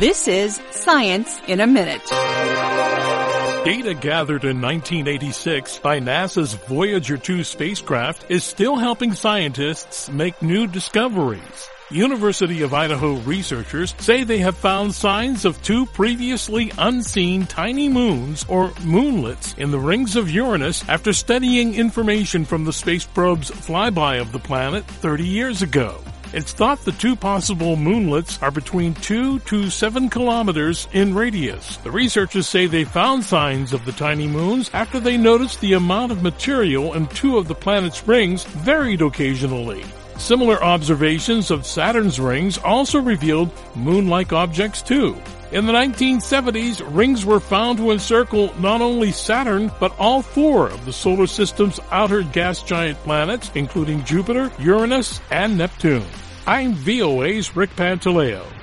This is Science in a Minute. Data gathered in 1986 by NASA's Voyager 2 spacecraft is still helping scientists make new discoveries. University of Idaho researchers say they have found signs of two previously unseen tiny moons, or moonlets, in the rings of Uranus after studying information from the space probe's flyby of the planet 30 years ago. It's thought the two possible moonlets are between 2 to 7 kilometers in radius. The researchers say they found signs of the tiny moons after they noticed the amount of material in two of the planet's rings varied occasionally. Similar observations of Saturn's rings also revealed moon-like objects too. In the 1970s, rings were found to encircle not only Saturn, but all four of the solar system's outer gas giant planets, including Jupiter, Uranus, and Neptune. I'm VOA's Rick Pantaleo.